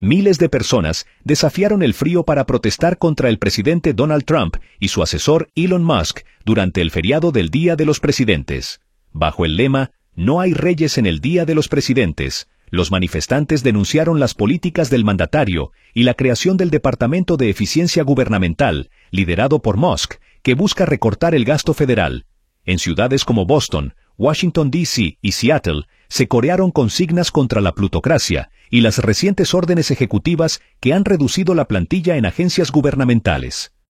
Miles de personas desafiaron el frío para protestar contra el presidente Donald Trump y su asesor Elon Musk durante el feriado del Día de los Presidentes. Bajo el lema "No hay reyes en el Día de los Presidentes", los manifestantes denunciaron las políticas del mandatario y la creación del Departamento de Eficiencia Gubernamental, liderado por Musk, que busca recortar el gasto federal. En ciudades como Boston, Washington, D.C. y Seattle, se corearon consignas contra la plutocracia y las recientes órdenes ejecutivas que han reducido la plantilla en agencias gubernamentales.